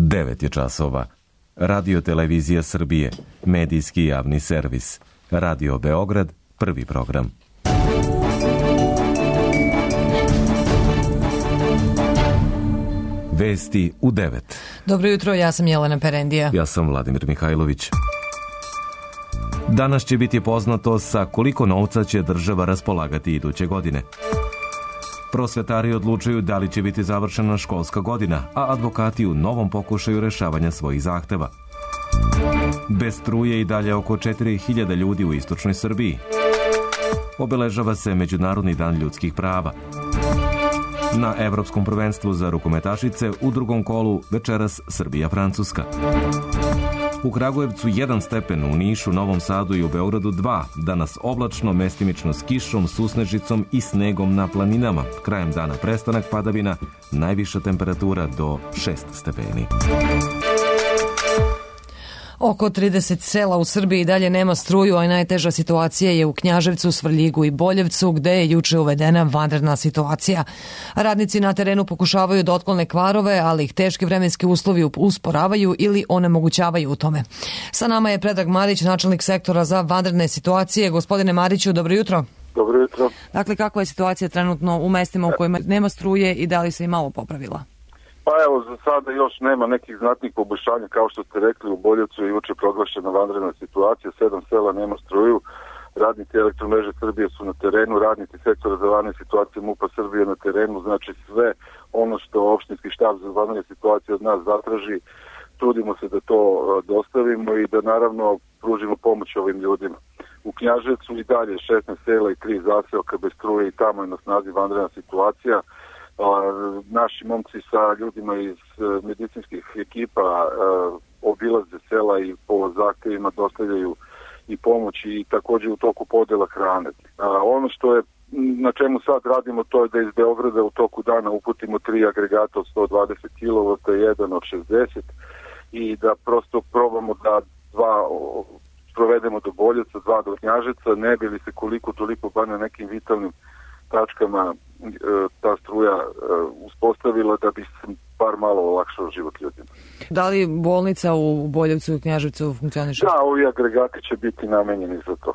9 je časova. Radio Televizija Srbije, medijski javni servis. Radio Beograd, prvi program. Vesti u 9. Dobro jutro, ja sam Jelena Perendija. Ja sam Vladimir Mihajlović. Danas će biti poznato sa koliko novca će država raspolagati iduće godine. Prosvetari odlučuju da li će biti završena školska godina, a advokati u novom pokušaju rešavanja svojih zahteva. Bez struje i dalje oko 4000 ljudi u istočnoj Srbiji. Obeležava se Međunarodni dan ljudskih prava. Na Evropskom prvenstvu za rukometašice u drugom kolu večeras Srbija-Francuska. U Kragujevcu 1 stepen, u Nišu, Novom Sadu i u Beogradu 2. Danas oblačno, mestimično s kišom, susnežicom i snegom na planinama. Krajem dana prestanak padavina, najviša temperatura do 6 stepeni. Oko 30 sela u Srbiji dalje nema struju, a najteža situacija je u Knjaževcu, Svrljigu i Boljevcu, gde je juče uvedena vanredna situacija. Radnici na terenu pokušavaju da otklone kvarove, ali ih teški vremenski uslovi usporavaju ili onemogućavaju u tome. Sa nama je Predrag Marić, načelnik sektora za vanredne situacije. Gospodine Mariću, dobro jutro. Dobro jutro. Dakle, kakva je situacija trenutno u mestima u kojima nema struje i da li se i malo popravila? Pa evo, za sada još nema nekih znatnih poboljšanja, kao što ste rekli, u Boljevcu je juče proglašena vanredna situacija, 7 sela nema struju, radnici Elektromreže Srbije su na terenu, radnici sektora za vanredne situacije MUP-a Srbije na terenu, znači sve ono što opštinski štab za vanredne situacije od nas zatraži, trudimo se da to dostavimo i da naravno pružimo pomoć ovim ljudima. U Knjaževcu i dalje 16 sela i 3 zaseoka bez struje i tamo je na snazi vanredna situacija. Naši momci sa ljudima iz medicinskih ekipa obilaze sela i po zahtevima dostavljaju i pomoć i također u toku podela hrane. Ono što je, na čemu sad radimo, to je da iz Beograda u toku dana uputimo 3 agregata od 120 kW, jedan od 60 i da prosto probamo da 2 sprovedemo do Boljevca, 2 do Knjaževca, ne bi li se koliko toliko bar na nekim vitalnim tačkama ta struja uspostavila da bi se bar malo olakšao život ljudima. Da li bolnica u Boljevcu i Knjaževcu funkcioniše? Da, ovi agregati će biti namenjeni za to.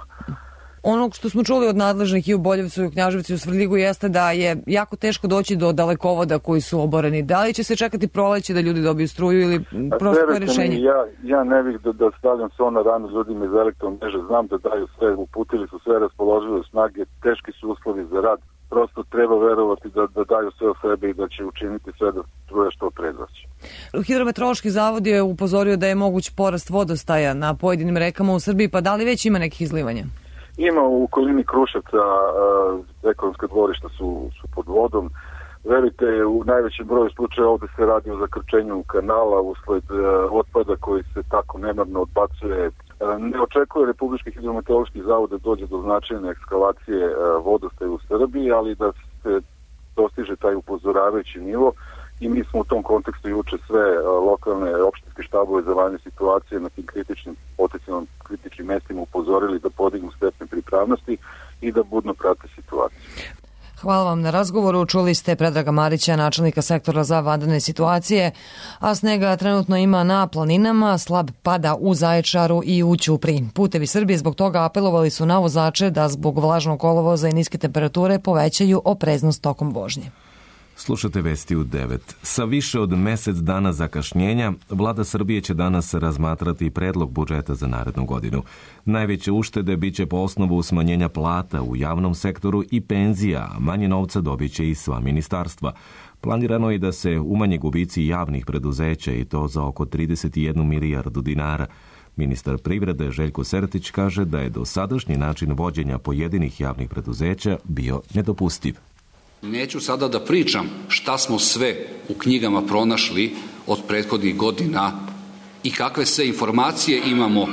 Ono što smo čuli od nadležnih i u Boljevcu i u Knjaževcu i u Svrljigu jeste da je jako teško doći do dalekovoda koji su oboreni. Da li će se čekati proleće da ljudi dobiju struju ili prosto je rešenje? Ja ne bih da stavljam se na ranu ljudima iz Elektromreže. Znam da daju sve, uputili su sve raspoložive snage, teški su uslovi za rad. Prosto treba verovati da daju sve o sebe i da će učiniti sve da struja što pre doći. Hidrometeorološki zavod je upozorio da je moguć porast vodostaja na pojedinim rekama u Srbiji, pa da li već ima nekih izlivanja? Ima u okolini Kruševca, ekonomska dvorišta su pod vodom. Verujte, u najvećem broju slučaja ovde se radi o zakrčenju kanala usled otpada koji se tako nemarno odbacuje. Ne očekuje Republički hidrometeorološki zavod da dođe do značajne ekskavacije vodostaja u Srbiji, ali da se dostiže taj upozoravajući nivo i mi smo u tom kontekstu juče sve lokalne opštinske štabove za vanredne situacije na tim potencijalno kritičnim mestima upozorili da podignu stepen pripravnosti i da budno prate situaciju. Hvala vam na razgovoru. Čuli ste Predraga Marića, načelnika sektora za vanredne situacije, a snega trenutno ima na planinama, slab pada u Zaječaru i u Ćupriji. Putevi Srbije zbog toga apelovali su na vozače da zbog vlažnog kolovoza i niske temperature povećaju opreznost tokom vožnje. Slušate Vesti u 9. Sa više od mesec dana zakašnjenja, Vlada Srbije će danas razmatrati predlog budžeta za narednu godinu. Najveće uštede biće po osnovu smanjenja plata u javnom sektoru i penzija, a manje novca dobiće i sva ministarstva. Planirano je da se umanje gubici javnih preduzeća i to za oko 31 milijardu dinara. Ministar privrede Željko Sertić kaže da je dosadašnji način vođenja pojedinih javnih preduzeća bio nedopustiv. Neću sada da pričam šta smo sve u knjigama pronašli od prethodnih godina i kakve sve informacije imamo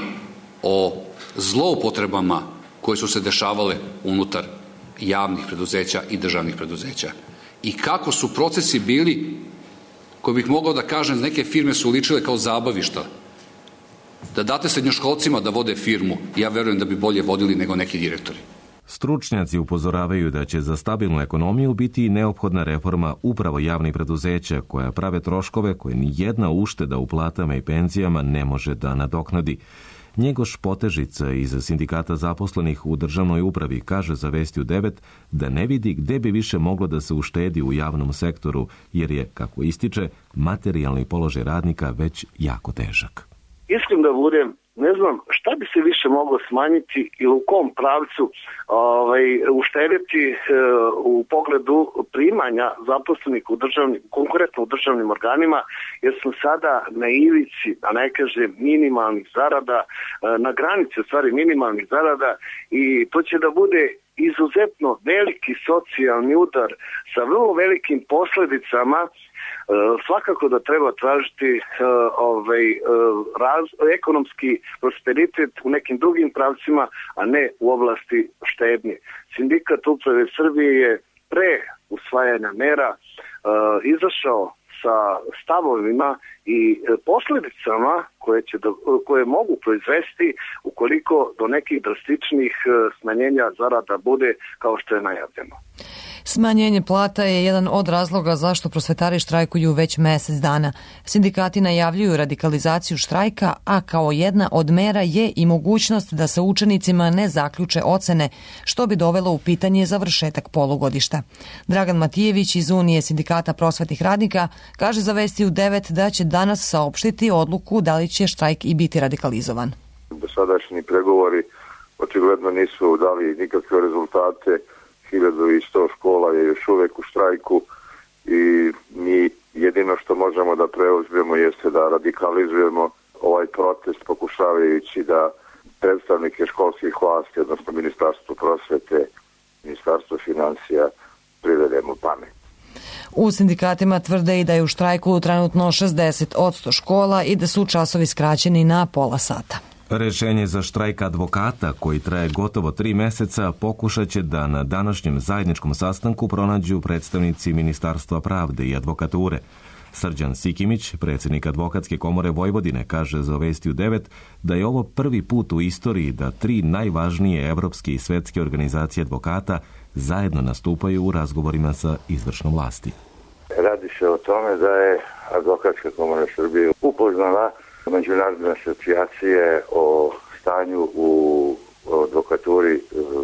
o zloupotrebama koje su se dešavale unutar javnih preduzeća i državnih preduzeća. I kako su procesi bili, koji bih mogao da kažem, neke firme su ličile kao zabavišta. Da date srednjoškolcima da vode firmu, ja verujem da bi bolje vodili nego neki direktori. Stručnjaci upozoravaju da će za stabilnu ekonomiju biti neophodna reforma upravo javnih preduzeća koja prave troškove koje ni jedna ušteda u platama i penzijama ne može da nadoknadi. Njegoš Potežica iz sindikata zaposlenih u državnoj upravi kaže za Vesti u 9 da ne vidi gde bi više moglo da se uštedi u javnom sektoru, jer je, kako ističe, materijalni položaj radnika već jako težak. Iskren da budem, ne znam šta bi se više moglo smanjiti i u kom pravcu uštediti u pogledu primanja zaposlenih konkretno u državnim organima, jer smo sada na ivici, da ne kažem, minimalnih zarada, na granici u stvari minimalnih zarada, i to će da bude izuzetno veliki socijalni udar sa vrlo velikim posledicama. Svakako da treba tražiti ekonomski prosperitet u nekim drugim pravcima, a ne u oblasti štednje. Sindikat Uprave Srbije je pre usvajanja mera izašao sa stavovima i posledicama koje mogu proizvesti ukoliko do nekih drastičnih smanjenja zarada bude kao što je najavljeno. Smanjenje plata je jedan od razloga zašto prosvetari štrajkuju već mesec dana. Sindikati najavljuju radikalizaciju štrajka, a kao jedna od mera je i mogućnost da se učenicima ne zaključe ocene, što bi dovelo u pitanje završetak polugodišta. Dragan Matijević iz Unije sindikata prosvetnih radnika kaže za Vesti u 9 da će danas saopštiti odluku da li će štrajk i biti radikalizovan. Dosadašnji pregovori očigledno nisu dali nikakve rezultate. 1100 škola je još uvek u štrajku i mi jedino što možemo da preuzmemo jeste da radikalizujemo ovaj protest pokušavajući da predstavnike školskih vlasti, odnosno Ministarstvo prosvete, Ministarstvo finansija privedemo pamet. U sindikatima tvrde i da je u štrajku trenutno 60% škola i da su časovi skraćeni na pola sata. Rešenje za štrajk advokata, koji traje gotovo 3 meseca, pokušat će da na današnjem zajedničkom sastanku pronađu predstavnici Ministarstva pravde i advokature. Srđan Sikimić, predsjednik Advokatske komore Vojvodine, kaže za Vesti u 9 da je ovo prvi put u istoriji da 3 najvažnije evropske i svetske organizacije advokata zajedno nastupaju u razgovorima sa izvršnom vlasti. Radi se o tome da je Advokatska komora Srbije upoznala međunarodne asocijacije o stanju u advokaturi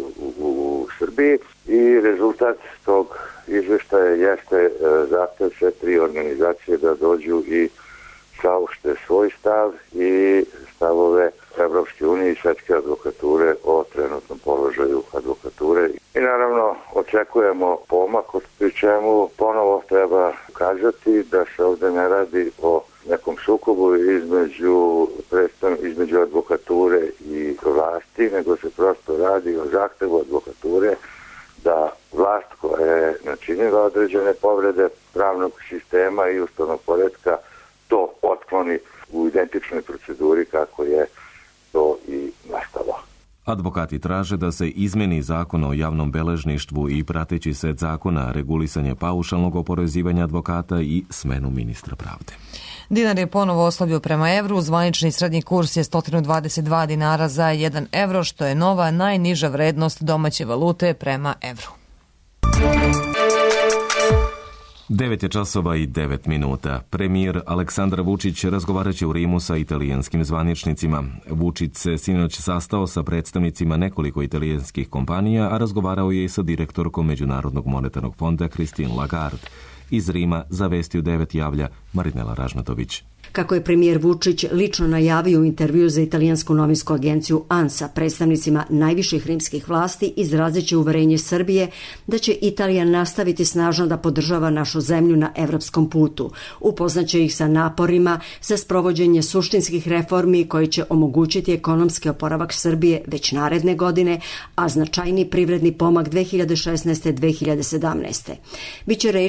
u Srbiji i rezultat tog izveštaja jeste zahtev sve 3 organizacije da dođu i saopšte svoj stav i stavove Evropske unije i svetske advokature o trenutnom položaju advokature. I naravno očekujemo pomak, pri čemu ponovo treba kazati da se ovde ne radi o nekom sukobu između advokature i vlasti, nego se prosto radi o zahtevu advokature da vlast koja je načinila određene povrede pravnog sistema i ustavnog poretka to otkloni u identičnoj proceduri kako je to i nastalo. Advokati traže da se izmeni zakon o javnom beležništvu i prateći set zakona, regulisanje paušalnog oporezivanja advokata i smenu ministra pravde. Dinar je ponovo oslabio prema evru, zvanični srednji kurs je 122 dinara za 1 evro, što je nova najniža vrednost domaće valute prema evru. 9:09. Premijer Aleksandar Vučić razgovaraće u Rimu sa italijanskim zvaničnicima. Vučić se sinoć sastao sa predstavnicima nekoliko italijanskih kompanija, a razgovarao je i sa direktorkom Međunarodnog monetarnog fonda Christine Lagarde. Iz Rima za Vesti u 9 javlja Marinela Ražnatović. Kako je premijer Vučić lično najavio u intervju za italijansku novinsku agenciju ANSA, predstavnicima najviših rimskih vlasti izrazit će uverenje Srbije da će Italija nastaviti snažno da podržava našu zemlju na evropskom putu. Upoznaće ih sa naporima za sprovođenje suštinskih reformi koji će omogućiti ekonomski oporavak Srbije već naredne godine, a značajni privredni pomak 2016. 2017. Biće reči i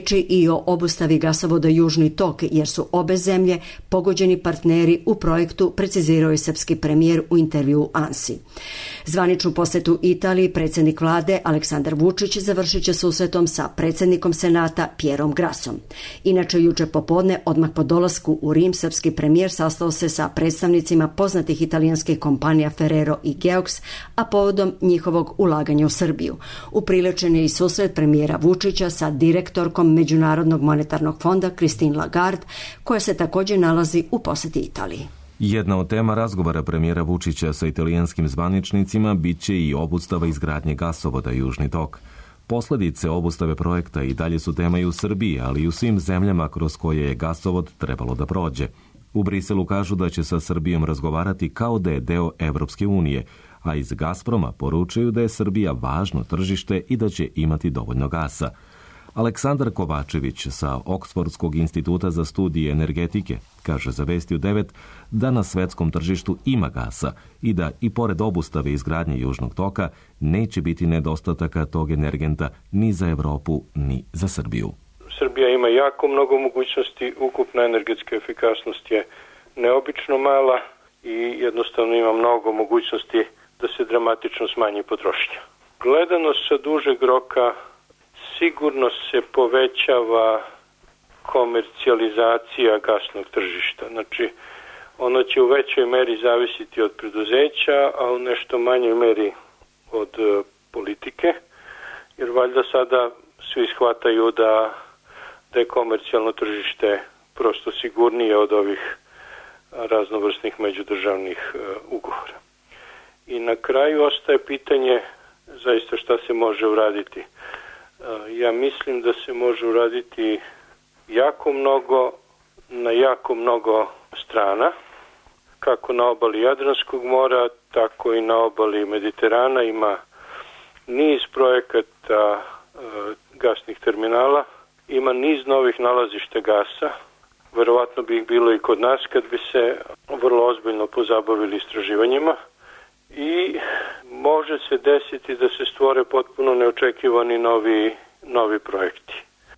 o obustavi gasovoda Južni tok, jer su obe zemlje pogođeni partneri u projektu, precizirao je srpski premijer u intervjuu ANSI. Zvaničnu posetu Italiji predsjednik vlade Aleksandar Vučić završit će susretom sa predsjednikom Senata Pierom Grassom. Inače, juče popodne, odmah po dolasku u Rim, srpski premijer sastao se sa predstavnicima poznatih italijanskih kompanija Ferrero i Geox, a povodom njihovog ulaganja u Srbiju. Upriličen je i susret premijera Vučića sa direktorkom Međunarodnog monetarnog fonda Christine Lagarde, koja se također nalazi u posjeti Italiji. Jedna od tema razgovora premijera Vučića sa italijanskim zvaničnicima bit će i obustava izgradnje gasovoda Južni tok. Posljedice obustave projekta i dalje su tema i u Srbiji, ali i u svim zemljama kroz koje je gasovod trebalo da prođe. U Briselu kažu da će sa Srbijom razgovarati kao da je deo Evropske unije, a iz Gazproma poručuju da je Srbija važno tržište i da će imati dovoljno gasa. Aleksandar Kovačević sa Oksfordskog instituta za studije energetike kaže za Vesti u 9 da na svetskom tržištu ima gasa i da i pored obustave izgradnje Južnog toka neće biti nedostataka tog energenta ni za Evropu ni za Srbiju. Srbija ima jako mnogo mogućnosti, ukupna energetska efikasnost je neobično mala i jednostavno ima mnogo mogućnosti da se dramatično smanji potrošnja. Gledano sa dužeg roka, sigurno se povećava komercijalizacija gasnog tržišta. Znači, ono će u većoj meri zavisiti od preduzeća, a u nešto manjoj meri od politike, jer valjda sada svi shvataju da je komercijalno tržište prosto sigurnije od ovih raznovrsnih međudržavnih ugovora. I na kraju ostaje pitanje zaista šta se može uraditi. Ja mislim da se može uraditi jako mnogo, na jako mnogo strana, kako na obali Jadranskog mora, tako i na obali Mediterana. Ima niz projekata gasnih terminala, ima niz novih nalazišta gasa. Verovatno bi ih bilo i kod nas kad bi se vrlo ozbiljno pozabavili istraživanjima. I može se desiti da se stvore potpuno neočekivani novi projekti.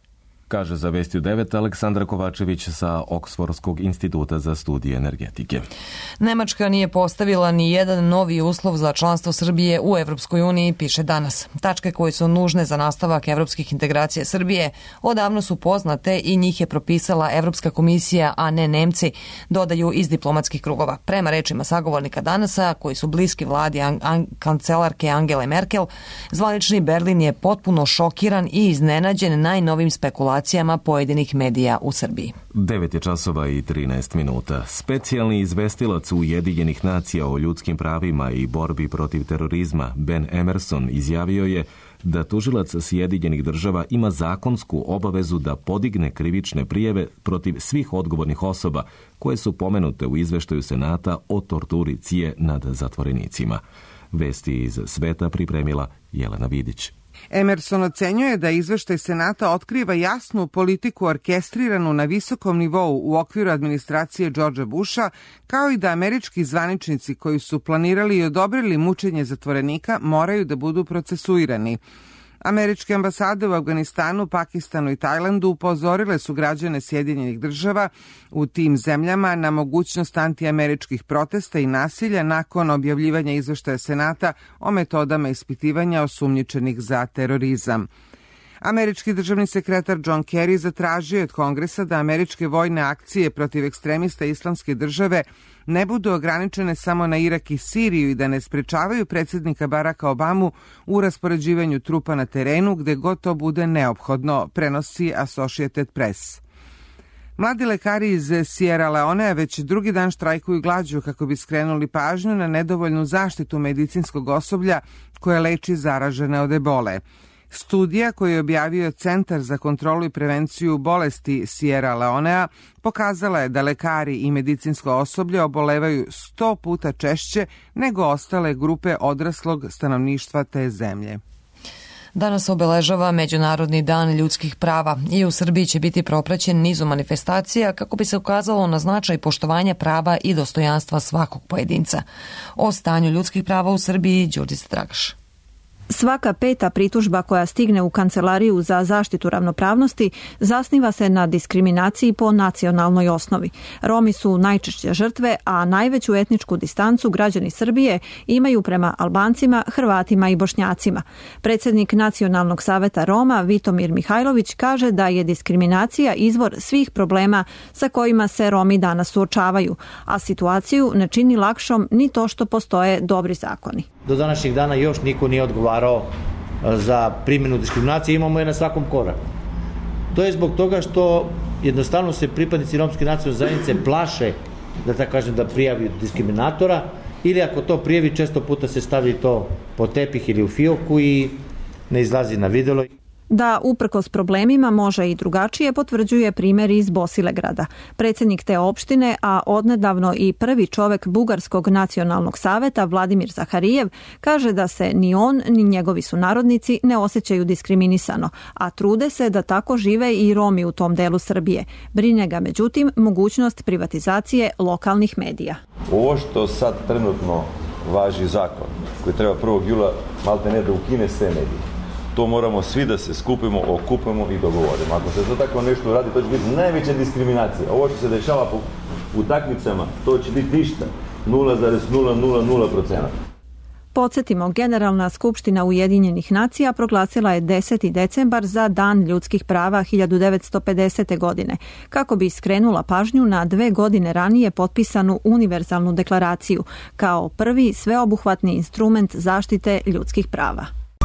Kaže za Vesti u 9 Aleksandar Kovačević sa Oksfordskog instituta za studije energetike. Nemačka nije postavila ni jedan novi uslov za članstvo Srbije u Evropskoj uniji, piše danas. Tačke koje su nužne za nastavak evropskih integracija Srbije odavno su poznate i njih je propisala Evropska komisija, a ne Nemci, dodaju iz diplomatskih krugova. Prema rečima sagovornika danasa, koji su bliski vladi kancelarke Angele Merkel, zvanični Berlin je potpuno šokiran i iznenađen najnovim spekulacijama pojedinih medija u Srbiji. 9 je časova i 13 minuta. Specijalni izvestilac Ujedinjenih nacija o ljudskim pravima i borbi protiv terorizma Ben Emerson izjavio je da tužilac Sjedinjenih država ima zakonsku obavezu da podigne krivične prijave protiv svih odgovornih osoba koje su pomenute u izveštaju Senata o torturi CIA nad zatvorenicima. Vesti iz sveta pripremila Jelena Vidić. Emerson ocenjuje da izveštaj Senata otkriva jasnu politiku orkestriranu na visokom nivou u okviru administracije Georgea Busha, kao i da američki zvaničnici koji su planirali i odobrili mučenje zatvorenika moraju da budu procesuirani. Američke ambasade u Afganistanu, Pakistanu i Tajlandu upozorile su građane Sjedinjenih država u tim zemljama na mogućnost antiameričkih protesta i nasilja nakon objavljivanja izveštaja Senata o metodama ispitivanja osumnjičenih za terorizam. Američki državni sekretar John Kerry zatražio je od Kongresa da američke vojne akcije protiv ekstremista Islamske države ne budu ograničene samo na Irak i Siriju i da ne sprečavaju predsjednika Baracka Obamu u raspoređivanju trupa na terenu gde god to bude neophodno, prenosi Associated Press. Mladi lekari iz Sierra Leonea već drugi dan štrajkuju glađu kako bi skrenuli pažnju na nedovoljnu zaštitu medicinskog osoblja koje leči zaražene od ebole. Studija koju je objavio Centar za kontrolu i prevenciju bolesti Sierra Leonea pokazala je da lekari i medicinsko osoblje obolevaju 100 puta češće nego ostale grupe odraslog stanovništva te zemlje. Danas obeležava Međunarodni dan ljudskih prava i u Srbiji će biti propraćen nizu manifestacija kako bi se ukazalo na značaj poštovanja prava i dostojanstva svakog pojedinca. O stanju ljudskih prava u Srbiji Đurđica Dragaš. Svaka 5. pritužba koja stigne u Kancelariju za zaštitu ravnopravnosti zasniva se na diskriminaciji po nacionalnoj osnovi. Romi su najčešće žrtve, a najveću etničku distancu građani Srbije imaju prema Albancima, Hrvatima i Bošnjacima. Predsjednik Nacionalnog saveta Roma Vitomir Mihajlović kaže da je diskriminacija izvor svih problema sa kojima se Romi danas suočavaju, a situaciju ne čini lakšom ni to što postoje dobri zakoni. Do današnjeg dana još niko nije odgovarao za primjenu diskriminacije, imamo je na svakom koraku. To je zbog toga što jednostavno se pripadnici romske nacionalne zajednice plaše, da tako kažem, da prijavi diskriminatora, ili ako to prijavi, često puta se stavi to po tepih ili u fioku i ne izlazi na videlo. Da uprkos problemima može i drugačije potvrđuje primjer iz Bosilegrada. Predsjednik te opštine, a odnedavno i prvi čovjek Bugarskog nacionalnog saveta Vladimir Zaharijev, kaže da se ni on ni njegovi sunarodnici ne osjećaju diskriminisano, a trude se da tako žive i Romi u tom delu Srbije. Brine ga međutim mogućnost privatizacije lokalnih medija. Ovo što sad trenutno važi zakon koji treba 1. jula malte ne da ukine sve medije. To moramo svi da se skupimo, okupimo i dogovorimo. Ako se to tako nešto radi, to će biti najveća diskriminacija. Ovo što se dešava po utakmicama, to će biti ništa. 0,000%. Podsjetimo, Generalna skupština Ujedinjenih nacija proglasila je 10. decembar za Dan ljudskih prava 1950. godine, kako bi skrenula pažnju na 2 godine ranije potpisanu Univerzalnu deklaraciju, kao prvi sveobuhvatni instrument zaštite ljudskih prava.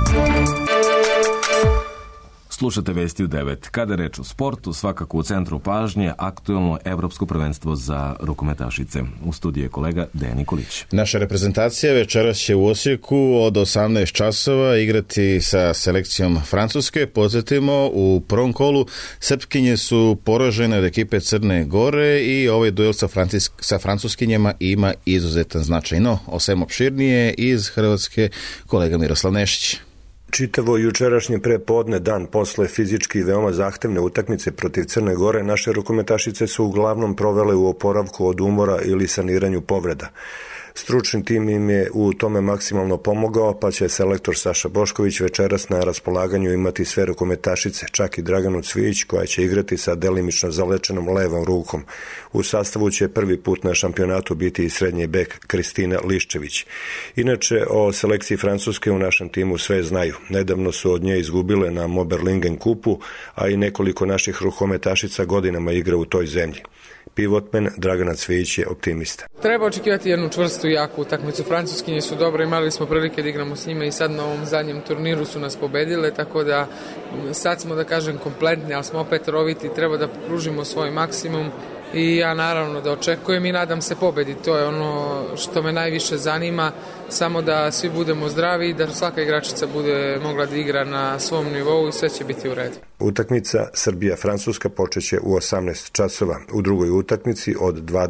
Slušate vesti u 9. Kada je reč o sportu, svakako u centru pažnje aktuelno Evropsko prvenstvo za rukometašice. U studiju je kolega Dejan Nikolić. Naša reprezentacija večeras će u Osijeku od 18 časova igrati sa selekcijom Francuske. Podsjetimo, u prvom kolu Srpkinje su poražene od ekipe Crne Gore i ovaj duel sa Francuskinjama ima izuzetan značaj. No, o svem opširnije iz Hrvatske kolega Miroslav Nešić. Čitavo jučerašnje prepodne, dan posle fizički veoma zahtevne utakmice protiv Crne Gore, naše rukometašice su uglavnom provele u oporavku od umora ili saniranju povreda. Stručni tim im je u tome maksimalno pomogao, pa će selektor Saša Bošković večeras na raspolaganju imati sve rukometašice, čak i Draganu Cvijić, koja će igrati sa delimično zalečenom levom rukom. U sastavu će prvi put na šampionatu biti i srednji bek Kristina Liščević. Inače, o selekciji Francuske u našem timu sve znaju. Nedavno su od nje izgubile na Moberlingen kupu, a i nekoliko naših rukometašica godinama igra u toj zemlji. Pivotmen Dragana Cvijić je optimista. Treba očekivati jednu čvrstu i jaku utakmicu. Francuskinje su dobro, imali smo prilike da igramo s njima i sad na ovom zadnjem turniru su nas pobedile, tako da sad smo, da kažem, kompletni, ali smo opet roviti, treba da pružimo svoj maksimum i ja naravno da očekujem i nadam se pobedi. To je ono što me najviše zanima, samo da svi budemo zdravi i da svaka igračica bude mogla da igra na svom nivou i sve će biti u redu. Utakmica Srbija-Francuska počeće u 18 časova. U drugoj utakmici od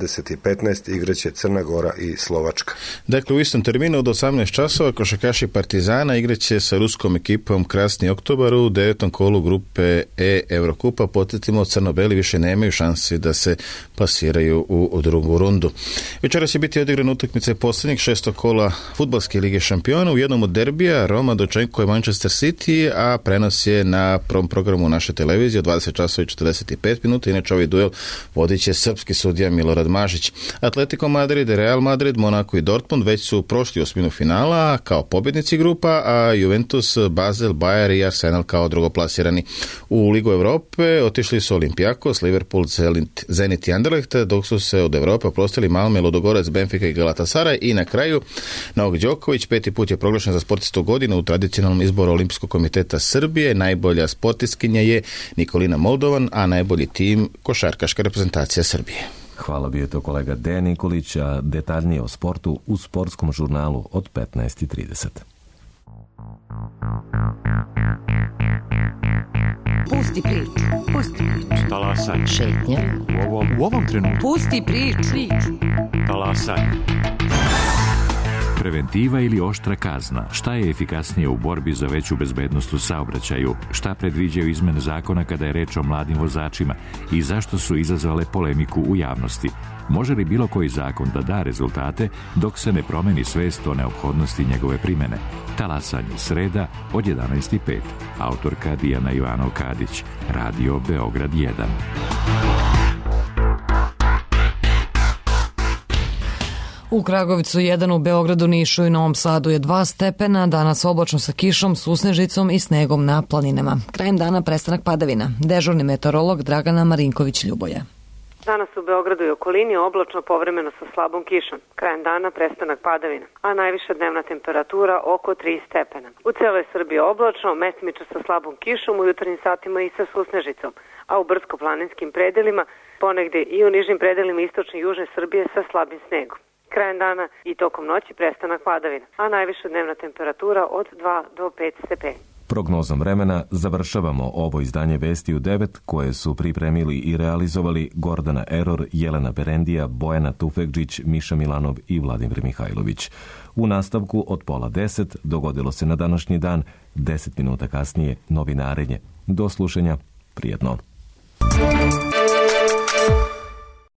20:15 igraće Crna Gora i Slovačka. Dakle, u istom terminu od 18 časova košarkaši Partizana igraće sa ruskom ekipom Krasni Oktobar u 9. kolu grupe E Evrokupa. Podsjetimo, crno-beli više nemaju šansi da se plasiraju u drugu rundu. Večeras će biti odigrana utakmice posljednjeg 6. kola Fudbalske lige šampiona. U jednom od derbija Roma dočekuje Manchester City, a prenos je na prvom programu naše televizije od 20 časova i 45 minuta. Inače, ovaj duel vodit će srpski sudija Milorad Mažić. Atletico Madrid, Real Madrid, Monaco i Dortmund već su prošli osminu finala kao pobjednici grupa, a Juventus, Basel, Bayer i Arsenal kao drugoplasirani. U Ligu Evrope otišli su Olympiakos, Liverpool, Zenit i Anderlecht, dok su se od Evrope oprostili Malmö, Ludogorets, Benfica i Galatasaray. I na kraju Novak Đoković 5. put je proglašen za sportistu godine u tradicionalnom izboru Olimpijskog komiteta Srbije. Najbolja sportistkinja je Nikolina Moldovan, a najbolji tim košarkaška reprezentacija Srbije. Hvala, bio je to kolega Dejan Nikolić, a detaljnije o sportu u sportskom žurnalu od 15:30. Pusti priču. Pusti priču. Talasaj. Šetnja. U ovom trenutku. Pusti priču. Talasaj. Preventiva ili oštra kazna? Šta je efikasnije u borbi za veću bezbednost u saobraćaju? Šta predviđaju izmene zakona kada je reč o mladim vozačima? I zašto su izazvale polemiku u javnosti? Može li bilo koji zakon da da rezultate dok se ne promeni svest o neophodnosti njegove primene? Talasanje sreda od 11:05. Autorka Dijana Ivanov-Kadić. Radio Beograd 1. U Kragovicu 1, u Beogradu, Nišu i Novom Sadu je 2 stepena, danas oblačno sa kišom, susnežicom i snegom na planinama. Krajem dana prestanak padavina. Dežurni meteorolog Dragana Marinković-Ljuboja. Danas u Beogradu i okolini oblačno povremeno sa slabom kišom. Krajem dana prestanak padavina, a najviša dnevna temperatura oko 3 stepena. U celoj Srbiji oblačno, mestimično sa slabom kišom, u jutarnjim satima i sa susnežicom, a u brdsko-planinskim predelima, ponegde i u nižim predelima istočne i južne Srbije sa slabim snegom. Krajem dana i tokom noći prestanak padavina, a najviša dnevna temperatura od 2 do 5 stepeni. Prognozom vremena završavamo ovo izdanje Vesti u 9 koje su pripremili i realizovali Gordana Eror, Jelena Berendija, Bojana Tufekđić, Miša Milanov i Vladimir Mihajlović. U nastavku od 9:30 dogodilo se na današnji dan, 10 minuta kasnije novinarenje. Do slušanja, prijetno.